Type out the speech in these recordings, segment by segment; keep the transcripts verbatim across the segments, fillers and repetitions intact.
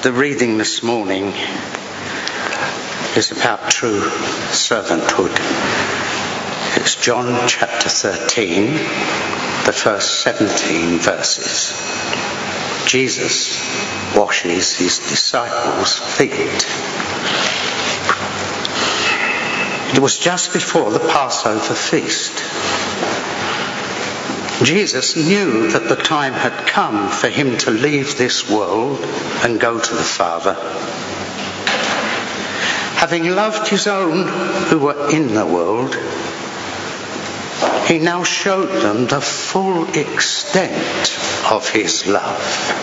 The reading this morning is about true servanthood. It's John chapter thirteen, the first seventeen verses. Jesus washes his disciples' feet. It was just before the Passover feast. Jesus knew that the time had come for him to leave this world and go to the Father. Having loved his own who were in the world, he now showed them the full extent of his love.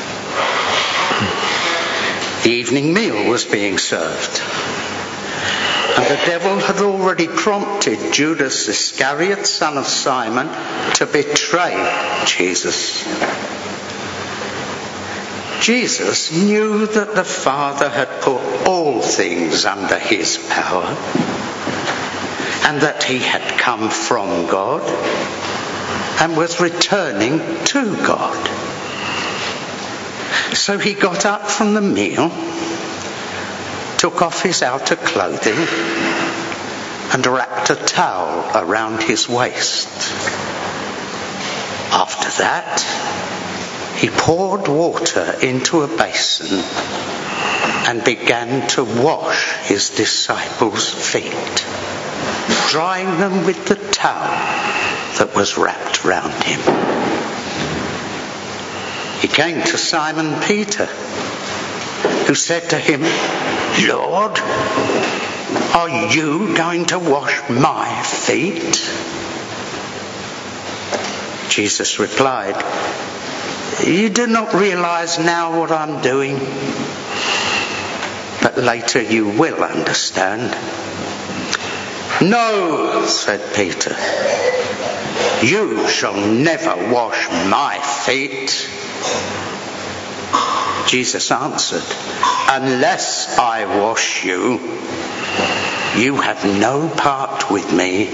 The evening meal was being served, and the devil had already prompted Judas Iscariot, son of Simon, to betray Jesus. Jesus knew that the Father had put all things under his power, and that he had come from God and was returning to God. So he got up from the meal, took off his outer clothing, and wrapped a towel around his waist. After that, he poured water into a basin and began to wash his disciples' feet, drying them with the towel that was wrapped round him. He came to Simon Peter, who said to him, "Lord, are you going to wash my feet?" Jesus replied, "You do not realize now what I'm doing, but later you will understand." "No," said Peter, "you shall never wash my feet." Jesus answered, "Unless I wash you, you have no part with me."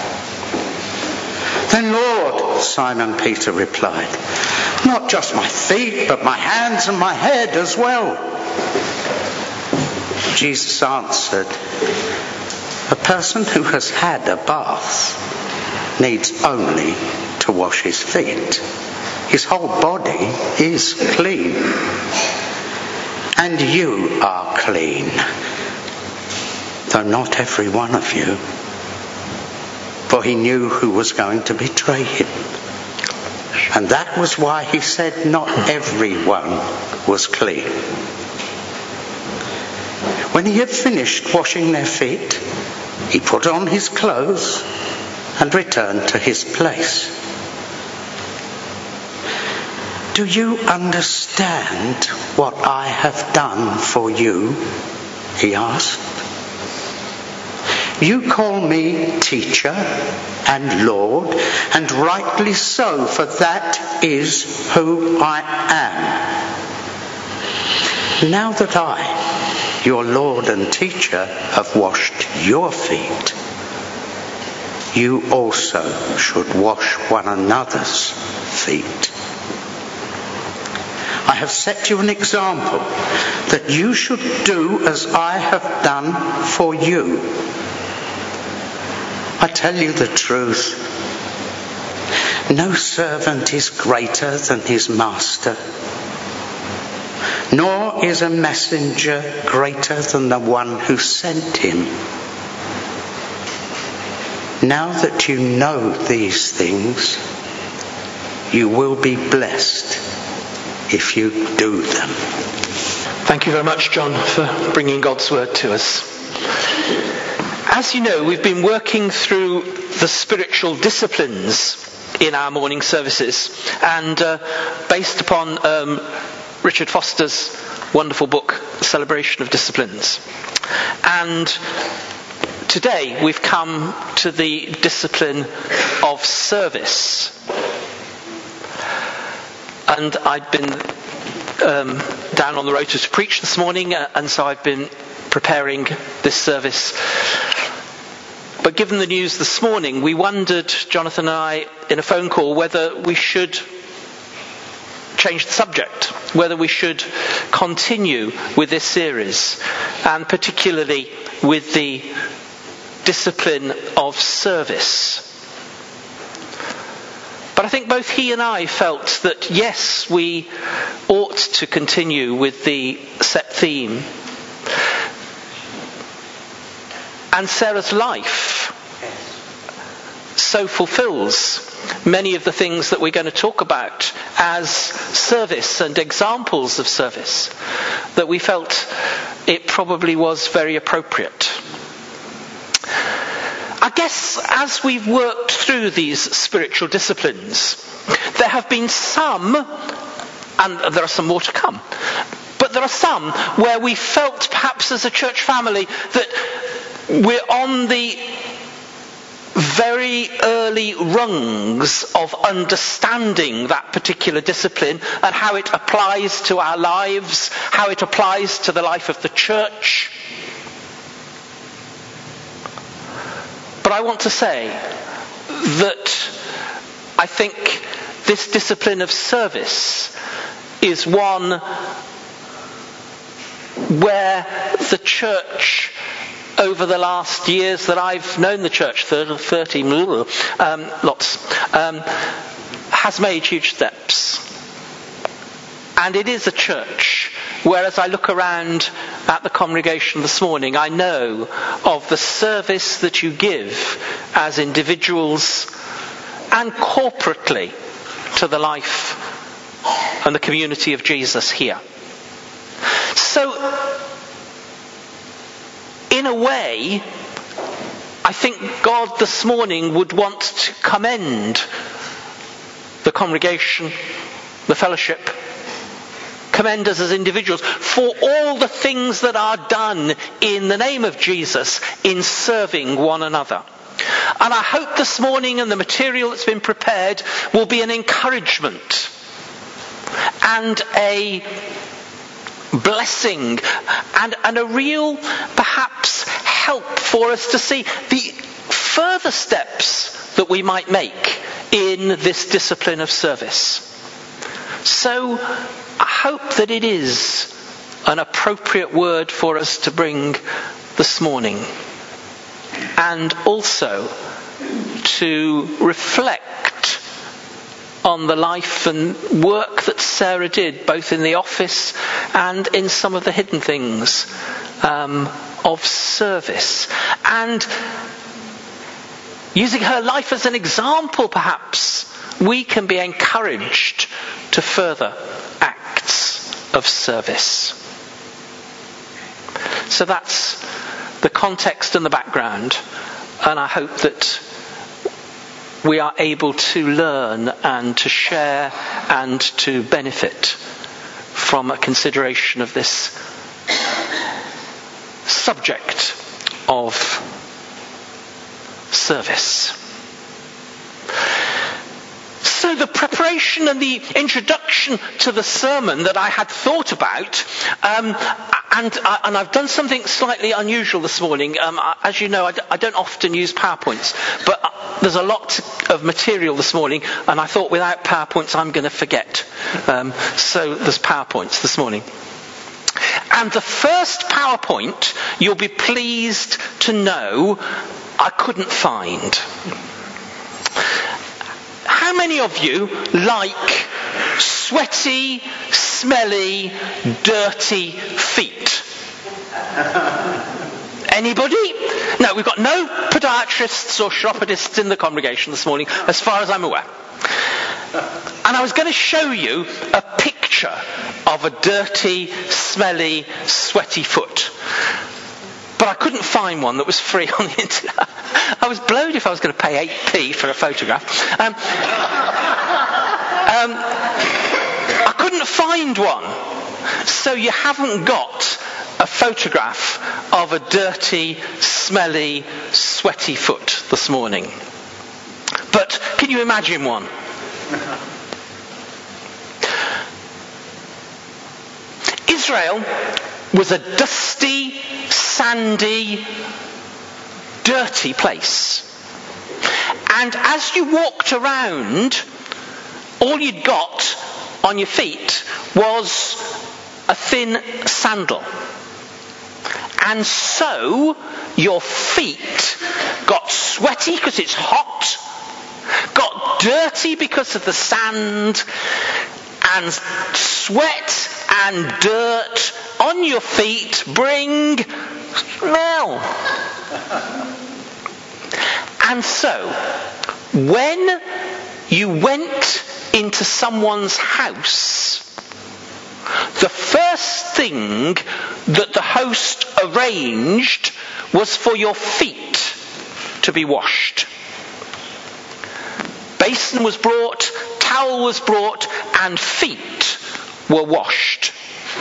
"Then Lord," Simon Peter replied, "not just my feet, but my hands and my head as well." Jesus answered, "A person who has had a bath needs only to wash his feet. His whole body is clean. And you are clean, though not every one of you." For he knew who was going to betray him. And that was why he said not everyone was clean. When he had finished washing their feet, he put on his clothes and returned to his place. "Do you understand what I have done for you?" he asked. "You call me teacher and Lord, and rightly so, for that is who I am. Now that I, your Lord and teacher, have washed your feet, you also should wash one another's feet. I have set you an example that you should do as I have done for you. I tell you the truth, no servant is greater than his master, nor is a messenger greater than the one who sent him. Now that you know these things, you will be blessed if you do them." Thank you very much, John, for bringing God's word to us. As you know, we've been working through the spiritual disciplines in our morning services, and uh, based upon um, Richard Foster's wonderful book, Celebration of Disciplines. And today we've come to the discipline of service. And I'd been um, down on the road to preach this morning, uh, and so I've been preparing this service. But given the news this morning, we wondered, Jonathan and I, in a phone call, whether we should change the subject, whether we should continue with this series, and particularly with the discipline of service. But I think both he and I felt that yes, we ought to continue with the set theme. And Sarah's life so fulfills many of the things that we're going to talk about as service and examples of service, that we felt it probably was very appropriate. I guess as we've worked through these spiritual disciplines, there have been some, and there are some more to come, but there are some where we felt perhaps as a church family that we're on the very early rungs of understanding that particular discipline and how it applies to our lives, how it applies to the life of the church. But I want to say that I think this discipline of service is one where the church, over the last years that I've known the church, thirty, um, lots, um, has made huge steps. And it is a church where, as I look around at the congregation this morning, I know of the service that you give as individuals and corporately to the life and the community of Jesus here. So, in a way, I think God this morning would want to commend the congregation, the fellowship, commend us as individuals for all the things that are done in the name of Jesus in serving one another. And I hope this morning and the material that's been prepared will be an encouragement and a blessing and, and a real, perhaps, help for us to see the further steps that we might make in this discipline of service. So I hope that it is an appropriate word for us to bring this morning, and also to reflect on the life and work that Sarah did, both in the office and in some of the hidden things um, of service. And using her life as an example, perhaps, we can be encouraged to further acts of service. So that's the context and the background, and I hope that we are able to learn and to share and to benefit from a consideration of this subject of service. So the preparation and the introduction to the sermon that I had thought about, um, and, uh, and I've done something slightly unusual this morning. Um, as you know, I, d- I don't often use PowerPoints, but uh, there's a lot of material this morning, and I thought without PowerPoints I'm going to forget. Um, so there's PowerPoints this morning. And the first PowerPoint, you'll be pleased to know, I couldn't find. How many of you like sweaty, smelly, dirty feet? Anybody? No, we've got no podiatrists or chiropodists in the congregation this morning, as far as I'm aware. And I was going to show you a picture of a dirty, smelly, sweaty foot. But I couldn't find one that was free on the internet. I was blowed if I was going to pay eight p for a photograph. Um, um, I couldn't find one. So you haven't got a photograph of a dirty, smelly, sweaty foot this morning. But can you imagine one? Israel was a dusty, sandy, dirty place. And as you walked around, all you'd got on your feet was a thin sandal. And so your feet got sweaty because it's hot, got dirty because of the sand, and sweat and dirt on your feet bring smell. And so, when you went into someone's house, the first thing that the host arranged was for your feet to be washed. Basin was brought, towel was brought, and feet were washed.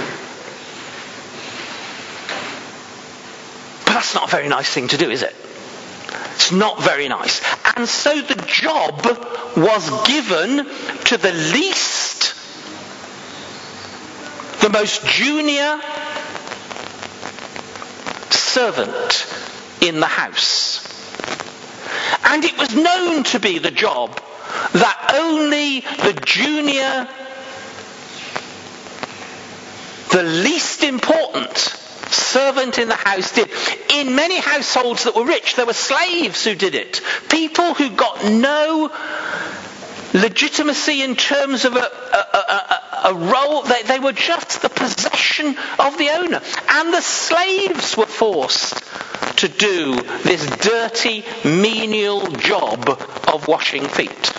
But that's not a very nice thing to do, is it? It's not very nice. And so the job was given to the least, the most junior servant in the house. And it was known to be the job that only the junior, the least important servant in the house did. In many households that were rich, there were slaves who did it. People who got no legitimacy in terms of a, a, a, a role. They, they were just the possession of the owner. And the slaves were forced to do this dirty, menial job of washing feet.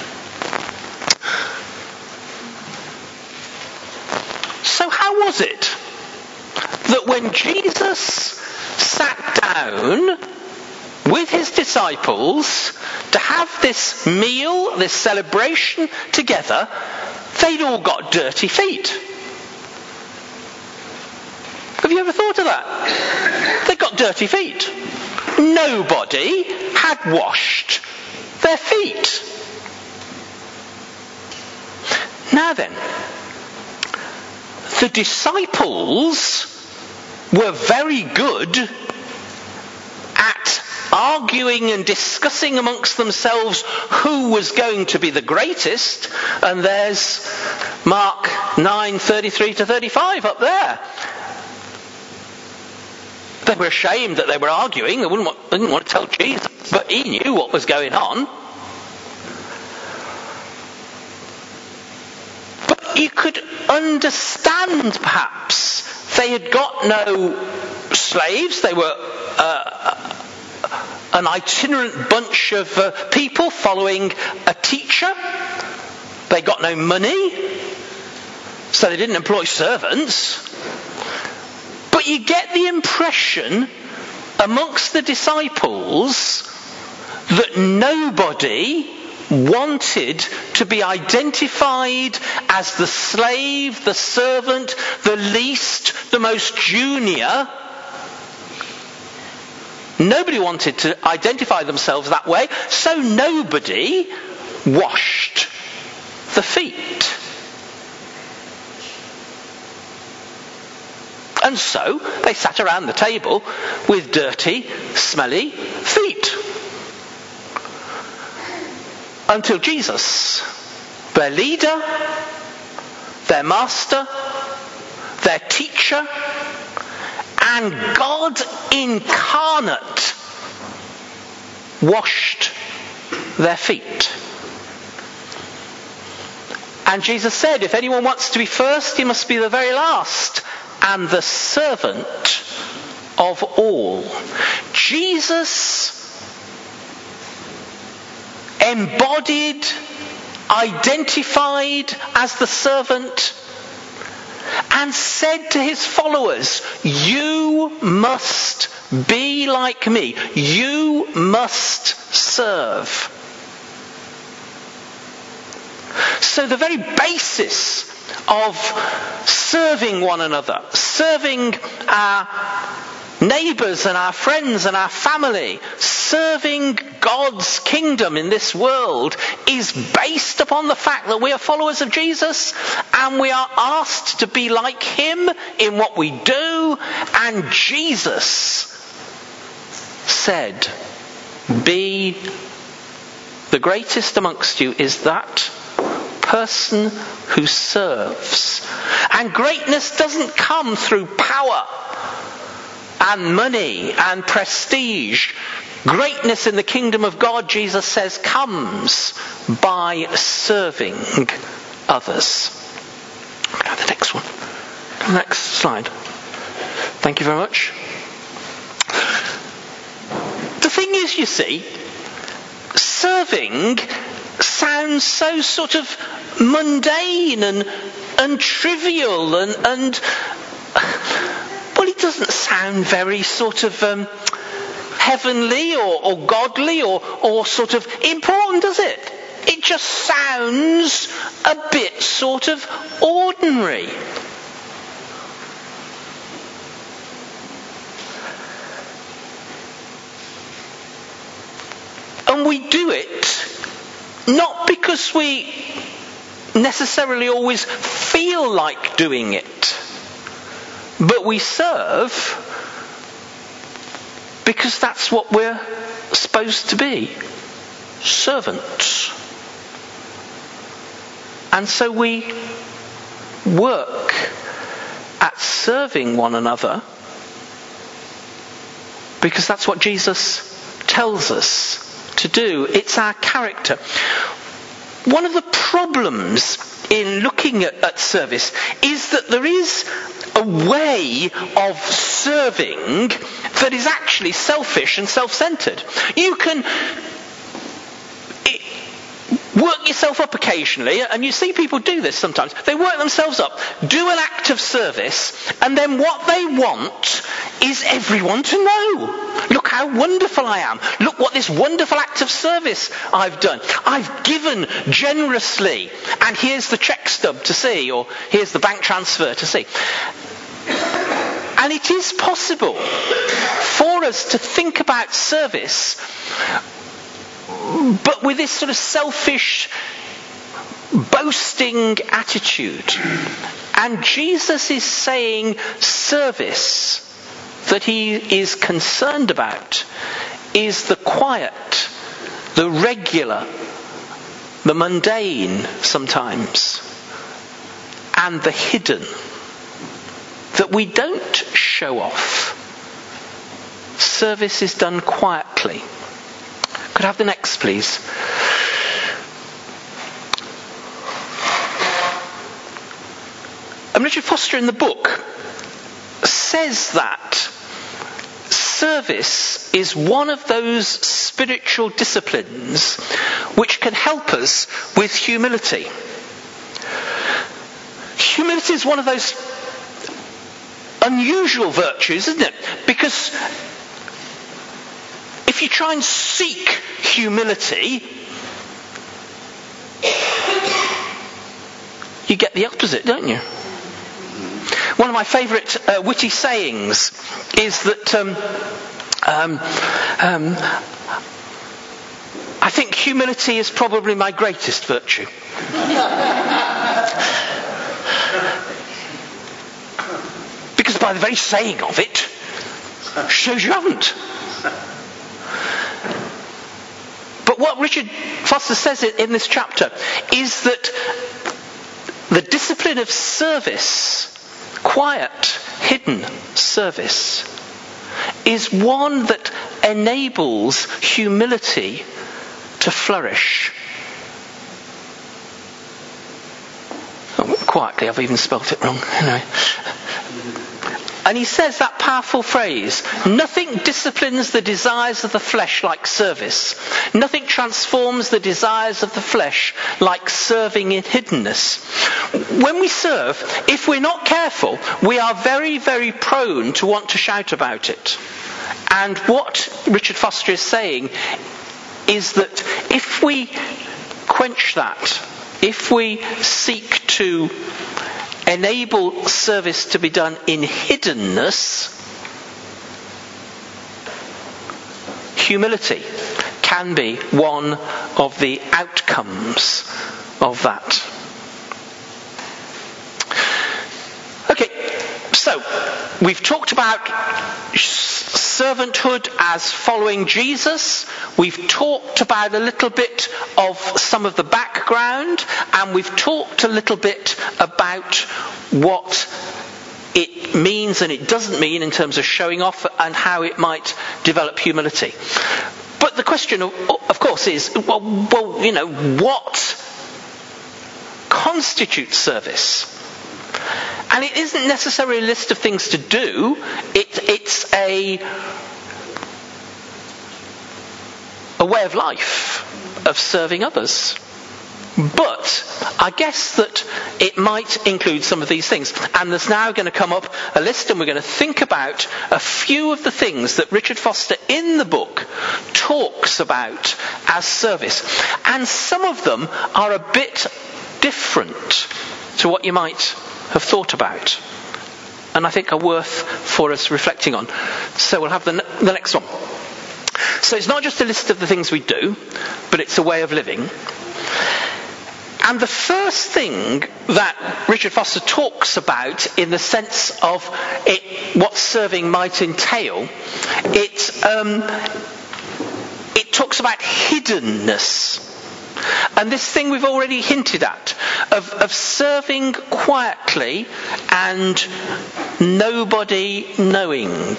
So how was it that when Jesus sat down with his disciples to have this meal, this celebration together, they'd all got dirty feet? Have you ever thought of that? They got dirty feet. Nobody had washed their feet. Now then, the disciples were very good at arguing and discussing amongst themselves who was going to be the greatest. And there's Mark nine, thirty-three to thirty-five up there. They were ashamed that they were arguing. They wouldn't want, they didn't want to tell Jesus, but he knew what was going on. But you could understand, perhaps, they had got no slaves. They were uh, an itinerant bunch of uh, people following a teacher. They got no money, so they didn't employ servants. But you get the impression amongst the disciples that nobody wanted to be identified as the slave, the servant, the least, the most junior. Nobody wanted to identify themselves that way, so nobody washed the feet. And so they sat around the table with dirty, smelly feet. Until Jesus, their leader, their master, their teacher, and God incarnate washed their feet. And Jesus said, if anyone wants to be first, he must be the very last and the servant of all. Jesus embodied, identified as the servant, and said to his followers, you must be like me. You must serve. So the very basis of serving one another, serving our neighbours and our friends and our family, serving God's kingdom in this world is based upon the fact that we are followers of Jesus and we are asked to be like him in what we do. And Jesus said, be the greatest amongst you is that person who serves. And greatness doesn't come through power and money and prestige. Greatness in the kingdom of God, Jesus says, comes by serving others. Now the next one. Next slide. Thank you very much. The thing is, you see, serving sounds so sort of mundane and, and trivial and, and well, it doesn't sound very sort of um, heavenly or, or godly or, or sort of important, does it? It just sounds a bit sort of ordinary. And we do it not because we necessarily always feel like doing it, but we serve because that's what we're supposed to be, servants. And so we work at serving one another because that's what Jesus tells us to do. It's our character. One of the problems in looking at, at service is that there is a way of serving that is actually selfish and self-centered. You can work yourself up occasionally, and you see people do this sometimes. They work themselves up, do an act of service, and then what they want is everyone to know. Look how wonderful I am. Look what this wonderful act of service I've done. I've given generously, and here's the check stub to see, or here's the bank transfer to see. And it is possible for us to think about service, but with this sort of selfish, boasting attitude. And Jesus is saying service that he is concerned about is the quiet, the regular, the mundane sometimes, and the hidden, that we don't show off. Service is done quietly. Could I have the next, please? And Richard Foster in the book says that service is one of those spiritual disciplines which can help us with humility. Humility is one of those unusual virtues, isn't it? Because if you try and seek humility, you get the opposite, don't you? One of my favourite uh, witty sayings is that um, um, um, I think humility is probably my greatest virtue. Because by the very saying of it, shows you haven't. But what Richard Foster says in this chapter is that the discipline of service, quiet, hidden service, is one that enables humility to flourish. Oh, quietly, I've even spelt it wrong. Anyway. And he says that powerful phrase, nothing disciplines the desires of the flesh like service. Nothing transforms the desires of the flesh like serving in hiddenness. When we serve, if we're not careful, we are very, very prone to want to shout about it. And what Richard Foster is saying is that if we quench that, if we seek to enable service to be done in hiddenness, humility can be one of the outcomes of that. Okay, so we've talked about servanthood as following Jesus. We've talked about a little bit of some of the background, and we've talked a little bit about what it means and it doesn't mean in terms of showing off and how it might develop humility. But the question, of course, is, well, well you know, what constitutes service? And it isn't necessarily a list of things to do. It, it's a, a way of life of serving others. But I guess that it might include some of these things. And there's now going to come up a list, and we're going to think about a few of the things that Richard Foster in the book talks about as service. And some of them are a bit different to what you might have thought about, and I think are worth for us reflecting on. So we'll have the, the next one. So it's not just a list of the things we do, but it's a way of living. And the first thing that Richard Foster talks about in the sense of it, what serving might entail, it, um, it talks about hiddenness. And this thing we've already hinted at, of, of serving quietly and nobody knowing.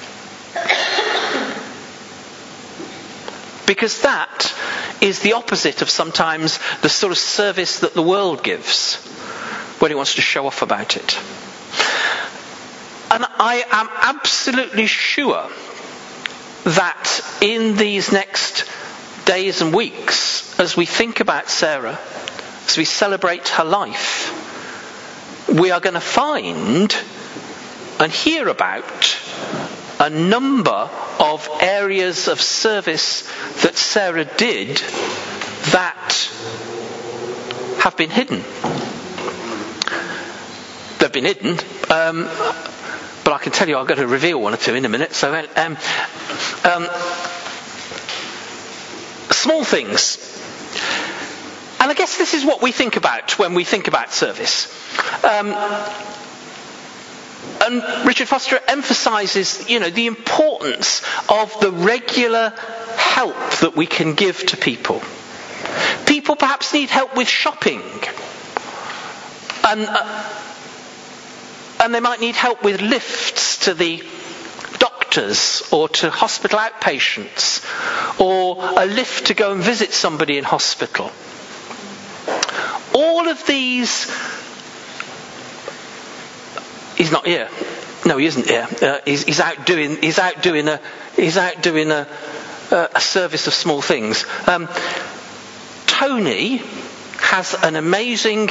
Because that is the opposite of sometimes the sort of service that the world gives when it wants to show off about it. And I am absolutely sure that in these next days and weeks, as we think about Sarah, as we celebrate her life, we are going to find and hear about a number of areas of service that Sarah did that have been hidden. They've been hidden, um, but I can tell you I've got to reveal one or two in a minute. So, um, um, small things. And I guess this is what we think about when we think about service. Um, And Richard Foster emphasises, you know, the importance of the regular help that we can give to people. People perhaps need help with shopping. And, uh, and they might need help with lifts to the doctors or to hospital outpatients, or a lift to go and visit somebody in hospital. All of these... He's not here. No, he isn't here. Uh, he's, he's out doing. He's out doing a. He's out doing a, a service of small things. Um, Tony has an amazing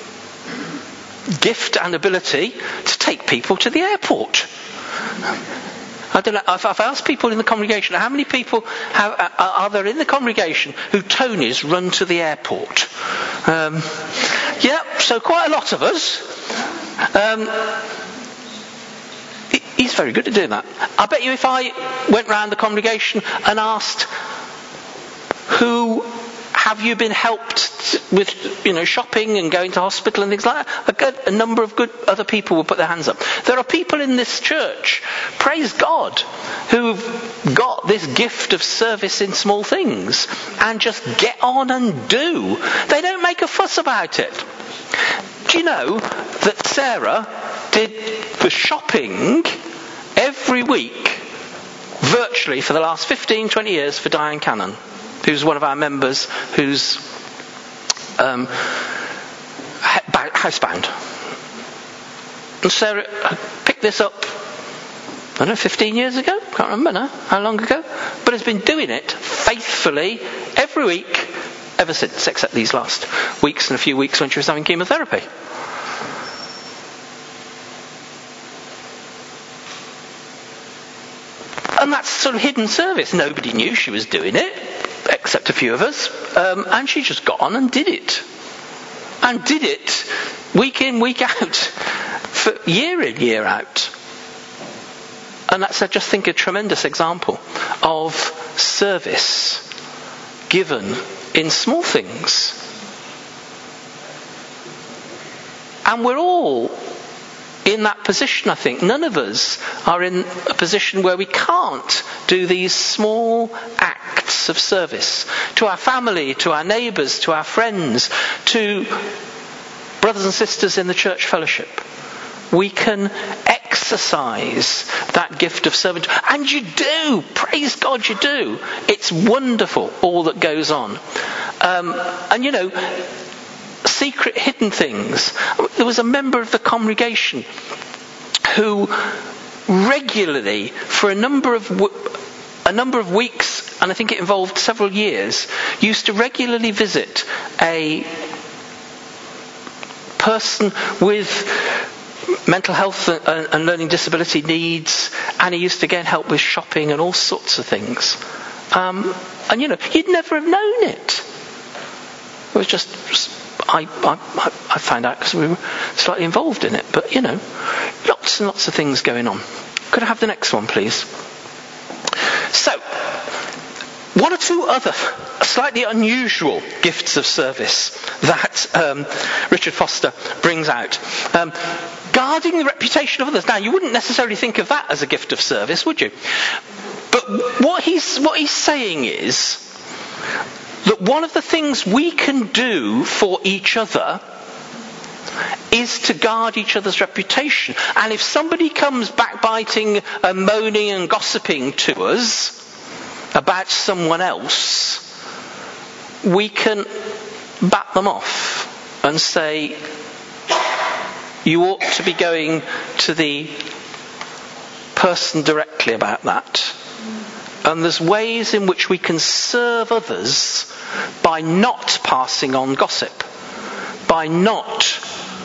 gift and ability to take people to the airport. I don't know. I've, I've asked people in the congregation, how many people have, are, are there in the congregation who Tony's run to the airport? Um, yeah, so quite a lot of us. Um, he's very good at doing that. I bet you if I went round the congregation and asked, who have you been helped with, you know, shopping and going to hospital and things like that, a, good, a number of good other people will put their hands up. There are people in this church, praise God, who've got this gift of service in small things and just get on and do. They don't make a fuss about it. Do you know that Sarah did the shopping every week, virtually for the last fifteen, twenty years for Diane Cannon, who's one of our members who's um, housebound. And Sarah picked this up, I don't know, fifteen years ago? Can't remember now how long ago. But has been doing it faithfully every week ever since, except these last weeks and a few weeks when she was having chemotherapy. And that's sort of hidden service. Nobody knew she was doing it, except a few of us. Um, and she just got on and did it. And did it week in, week out, for year in, year out. And that's, I just think, a tremendous example of service given in small things. And we're all in that position, I think. None of us are in a position where we can't do these small acts of service to our family, to our neighbours, to our friends, to brothers and sisters in the church fellowship. We can exercise that gift of servanthood. And you do. Praise God you do. It's wonderful, all that goes on. Um, and you know, secret hidden things. There was a member of the congregation who regularly, for a number of w- a number of weeks, and I think it involved several years, used to regularly visit a person with mental health and learning disability needs, and he used to get help with shopping and all sorts of things. Um, and you know, you'd never have known it. It was just, I, I, I found out because we were slightly involved in it. But you know, lots and lots of things going on. Could I have the next one, please? So, one or two other slightly unusual gifts of service that um, Richard Foster brings out. Um, guarding the reputation of others. Now, you wouldn't necessarily think of that as a gift of service, would you? But what he's what he's saying is that one of the things we can do for each other is to guard each other's reputation. And if somebody comes backbiting and moaning and gossiping to us about someone else, we can bat them off and say, you ought to be going to the person directly about that. And there's ways in which we can serve others by not passing on gossip, by not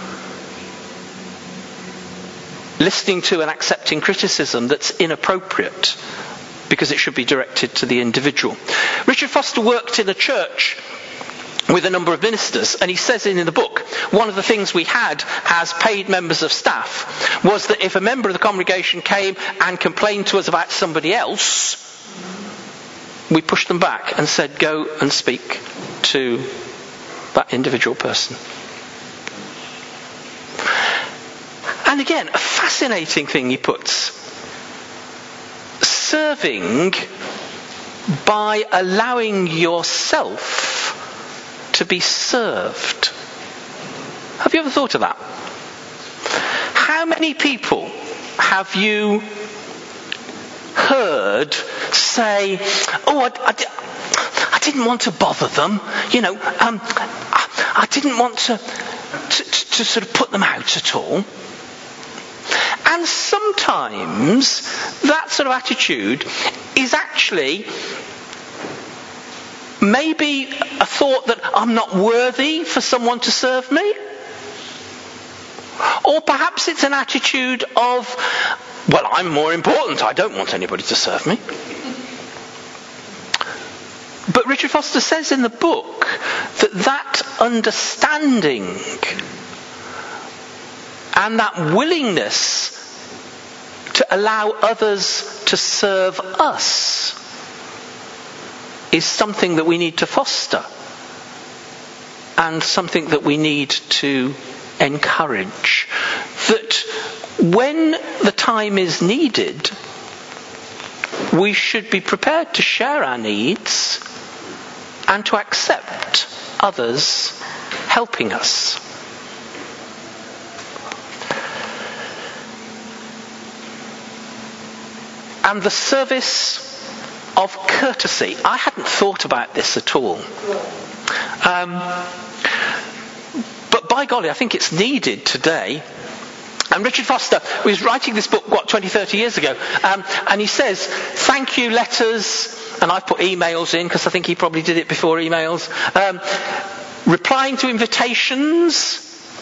listening to and accepting criticism that's inappropriate, because it should be directed to the individual. Richard Foster worked in a church with a number of ministers, and he says in the book, one of the things we had as paid members of staff was that if a member of the congregation came and complained to us about somebody else, we pushed them back and said, go and speak to that individual person. And again, a fascinating thing he puts. Serving by allowing yourself to be served. Have you ever thought of that? How many people have you heard say, oh, I, I, I didn't want to bother them, you know, um, I, I didn't want to, to, to sort of put them out at all. And sometimes that sort of attitude is actually maybe a thought that I'm not worthy for someone to serve me. Or perhaps it's an attitude of, well, I'm more important, I don't want anybody to serve me. But Richard Foster says in the book that that understanding and that willingness to allow others to serve us is something that we need to foster and something that we need to encourage. That when the time is needed, we should be prepared to share our needs and to accept others helping us. And the service of courtesy. I hadn't thought about this at all. Um, but by golly, I think it's needed today. And Richard Foster was writing this book, what, twenty, thirty years ago. Um, and he says, thank you letters, and I've put emails in because I think he probably did it before emails. Um, replying to invitations.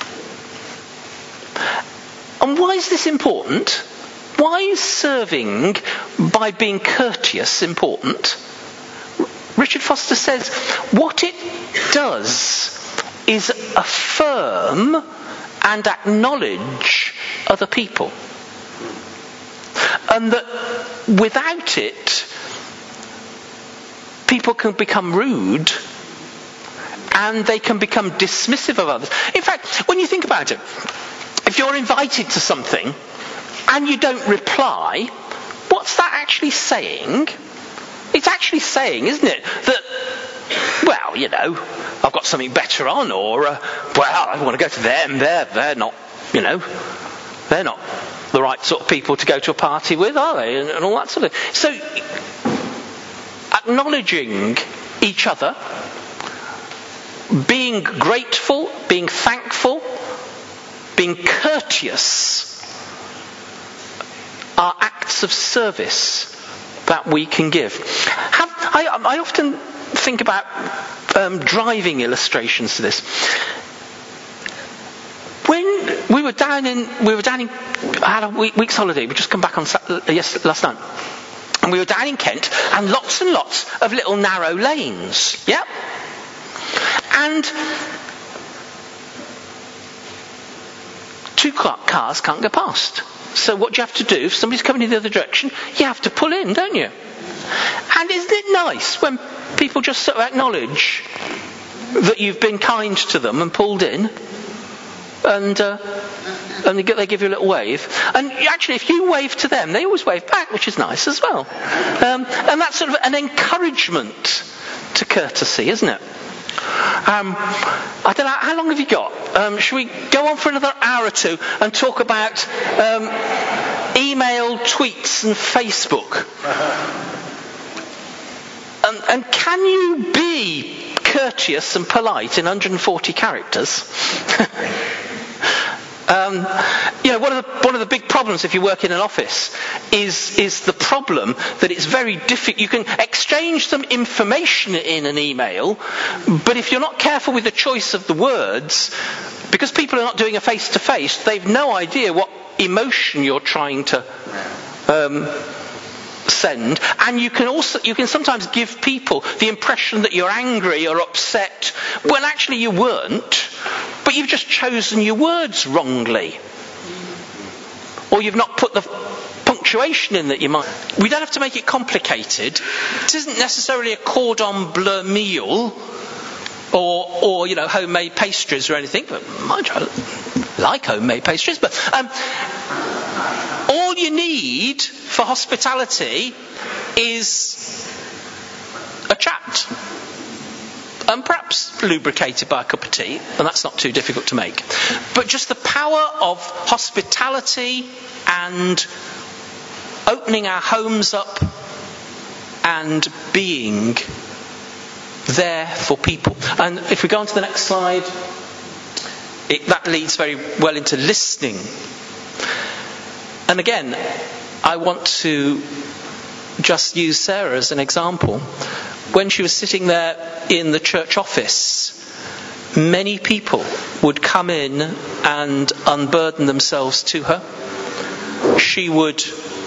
And why is this important? Why is serving by being courteous important? Richard Foster says what it does is affirm and acknowledge other people. And that without it, people can become rude and they can become dismissive of others. In fact, when you think about it, if you're invited to something and you don't reply, what's that actually saying? It's actually saying, isn't it, that, well, you know, I've got something better on, or, uh, well, I want to go to them, they're, they're not, you know, they're not the right sort of people to go to a party with, are they? And, and all that sort of thing. So, acknowledging each other, being grateful, being thankful, being courteous are acts of service that we can give. Have, I, I often think about um, driving illustrations to this. When we were down in, we were down in, I had a week, week's holiday. We just come back on yes, last night, and we were down in Kent, and lots and lots of little narrow lanes. Yep. And two cars can't go past. So what do you have to do? If somebody's coming in the other direction, you have to pull in, don't you? And isn't it nice when people just sort of acknowledge that you've been kind to them and pulled in, and uh, and they, get, they give you a little wave. And actually, if you wave to them, they always wave back, which is nice as well. Um, and that's sort of an encouragement to courtesy, isn't it? Um, I don't know, how long have you got? Um, should we go on for another hour or two and talk about um, email, tweets and Facebook? And, and can you be courteous and polite in one hundred forty characters? Um, you know, one of the one of the big problems if you work in an office is is the problem that it's very difficult. You can exchange some information in an email, but if you're not careful with the choice of the words, because people are not doing a face to face, they've no idea what emotion you're trying to um, send. And you can also you can sometimes give people the impression that you're angry or upset when actually you weren't. But you've just chosen your words wrongly. Or you've not put the punctuation in that you might. We don't have to make it complicated. It isn't necessarily a cordon bleu meal or, or you know, homemade pastries or anything. But mind you, I like homemade pastries. But um, all you need for hospitality is a chat. And perhaps lubricated by a cup of tea, and that's not too difficult to make. But just the power of hospitality and opening our homes up and being there for people. And if we go on to the next slide, it, that leads very well into listening. And again, I want to just use Sarah as an example. When she was sitting there in the church office, many people would come in and unburden themselves to her. She would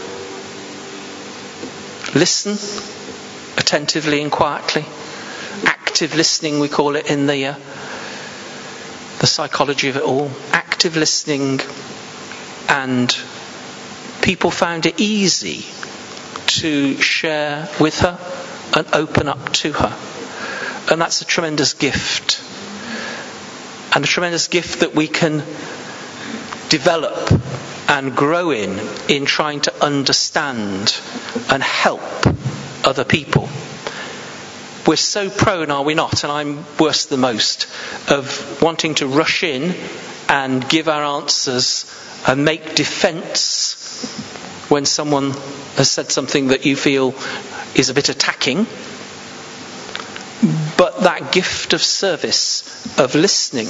listen attentively and quietly. Active listening, we call it in the uh, the psychology of it all. Active listening, and people found it easy to share with her and open up to her. And that's a tremendous gift. And a tremendous gift that we can develop and grow in, in trying to understand and help other people. We're so prone, are we not, and I'm worse than most, of wanting to rush in and give our answers and make defence when someone has said something that you feel is a bit attacking. But that gift of service, of listening,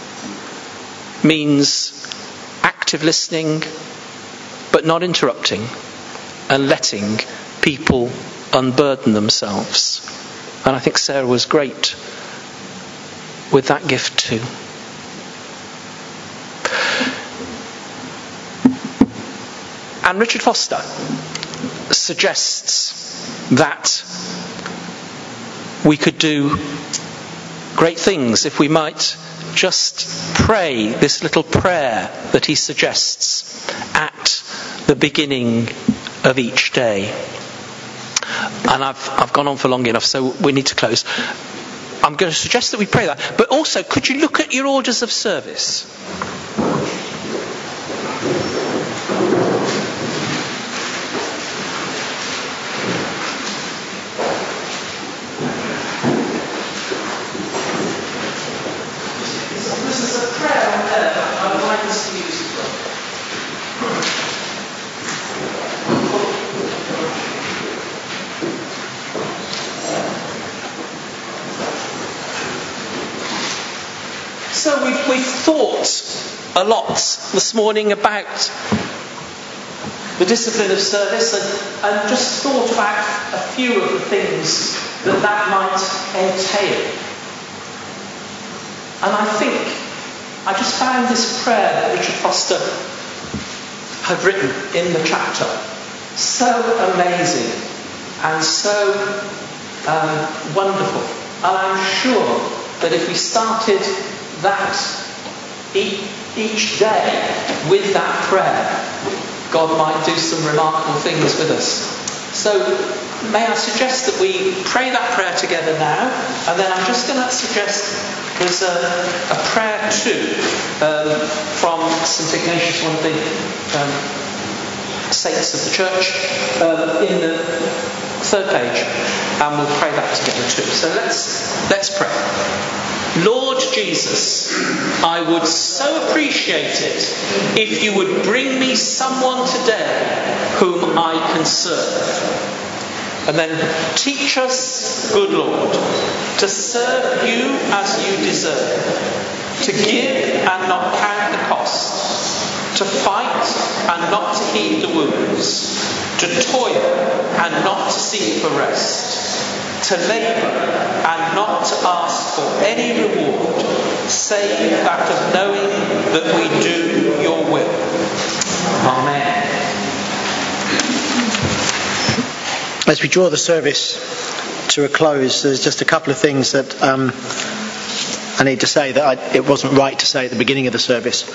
means active listening, but not interrupting, and letting people unburden themselves. And I think Sarah was great with that gift too. And Richard Foster suggests that we could do great things if we might just pray this little prayer that he suggests at the beginning of each day. And I've I've gone on for long enough, so we need to close. I'm going to suggest that we pray that. But also, could you look at your orders of service? we've thought a lot this morning about the discipline of service and, and just thought about a few of the things that that might entail. And I think I just found this prayer that Richard Foster had written in the chapter so amazing and so um, wonderful. And I'm sure that if we started that e- each day with that prayer, God might do some remarkable things with us. So may I suggest that we pray that prayer together now, and then I'm just going to suggest there's a, a prayer too um, from Saint Ignatius, one of the um, saints of the church, um, in the third page, and we'll pray that together too. So let's let's pray. Lord Jesus, I would so appreciate it if you would bring me someone today whom I can serve. And then teach us, good Lord, to serve you as you deserve, to give and not count the cost, to fight and not to heed the wounds, to toil and not to seek for rest, to labour and not to ask for any reward, save that of knowing that we do your will. Amen. As we draw the service to a close, there's just a couple of things that um, I need to say that I, it wasn't right to say at the beginning of the service.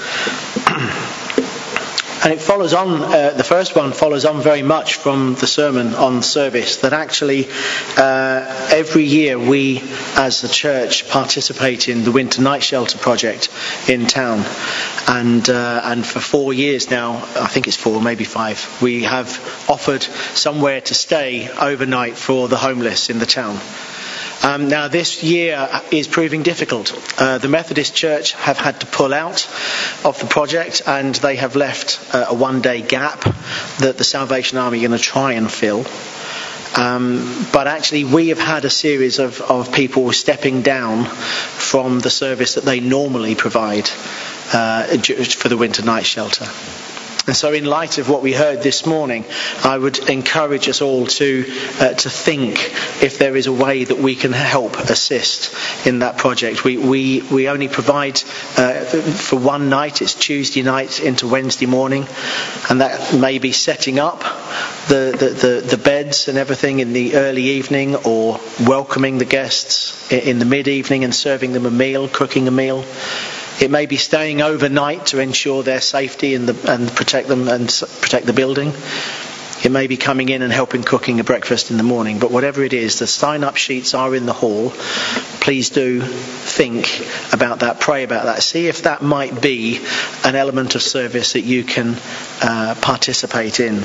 And it follows on, uh, the first one follows on very much from the sermon on service, that actually uh, every year we as the church participate in the Winter Night Shelter project in town. And uh, and for four years now, I think it's four, maybe five, we have offered somewhere to stay overnight for the homeless in the town. Um, now this year is proving difficult. Uh, the Methodist Church have had to pull out of the project, and they have left uh, a one-day gap that the Salvation Army are going to try and fill. Um, but actually we have had a series of, of people stepping down from the service that they normally provide uh, for the Winter Night Shelter. And so in light of what we heard this morning, I would encourage us all to uh, to think if there is a way that we can help assist in that project. We we, we only provide uh, for one night. It's Tuesday night into Wednesday morning, and that may be setting up the, the, the, the beds and everything in the early evening, or welcoming the guests in the mid-evening and serving them a meal, cooking a meal. It may be staying overnight to ensure their safety and, the, and protect them and protect the building. It may be coming in and helping cooking a breakfast in the morning. But whatever it is, the sign-up sheets are in the hall. Please do think about that, pray about that. See if that might be an element of service that you can uh, participate in.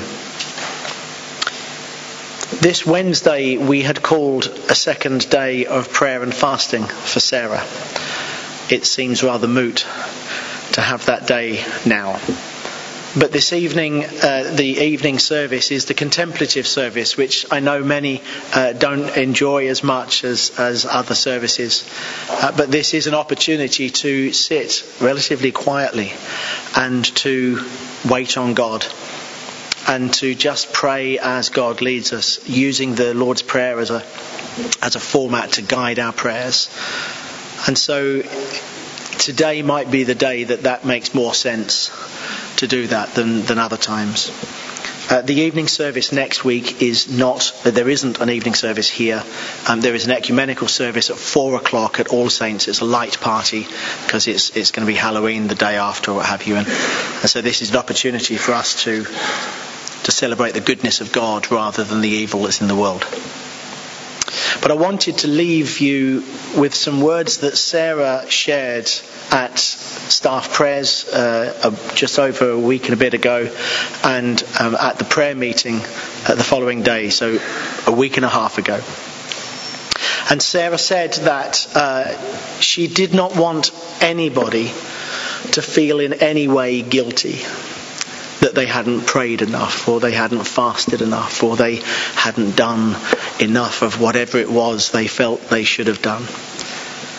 This Wednesday we had called a second day of prayer and fasting for Sarah. It seems rather moot to have that day now. But this evening, uh, the evening service is the contemplative service, which I know many uh, don't enjoy as much as, as other services. Uh, but this is an opportunity to sit relatively quietly and to wait on God, and to just pray as God leads us, using the Lord's Prayer as a as a format to guide our prayers. And so today might be the day that that makes more sense to do that than, than other times. Uh, the evening service next week is not, uh, there isn't an evening service here. Um, there is an ecumenical service at four o'clock at All Saints. It's a light party because it's it's going to be Halloween the day after, or what have you. And, and so this is an opportunity for us to to celebrate the goodness of God rather than the evil that's in the world. But I wanted to leave you with some words that Sarah shared at staff prayers uh, just over a week and a bit ago, and um, at the prayer meeting uh, the following day, so a week and a half ago. And Sarah said that uh, she did not want anybody to feel in any way guilty that they hadn't prayed enough, or they hadn't fasted enough, or they hadn't done enough of whatever it was they felt they should have done.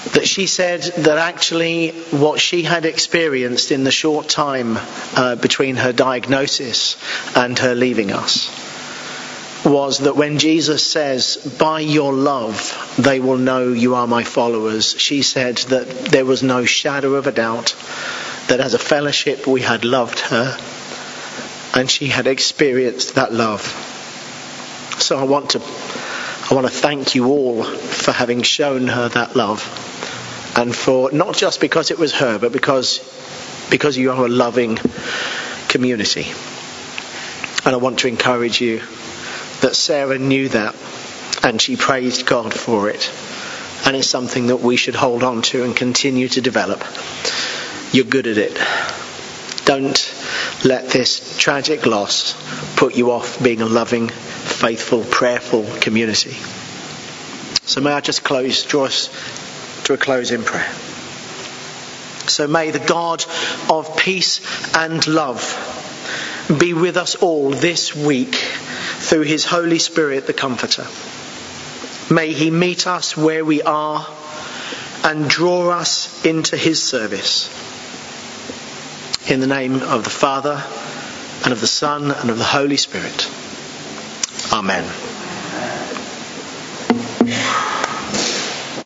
that she said that actually what she had experienced in the short time uh, between her diagnosis and her leaving us was that when Jesus says, by your love they will know you are my followers, she said that there was no shadow of a doubt that as a fellowship we had loved her and she had experienced that love. So I want to I want to thank you all for having shown her that love, and for not just because it was her, but because because you are a loving community. And I want to encourage you that Sarah knew that and she praised God for it, and it's something that we should hold on to and continue to develop. You're good at it. Don't let this tragic loss put you off being a loving, faithful, prayerful community. So may I just close, draw us to a close in prayer. So may the God of peace and love be with us all this week through his Holy Spirit, the Comforter. May he meet us where we are and draw us into his service. In the name of the Father, and of the Son, and of the Holy Spirit. Amen.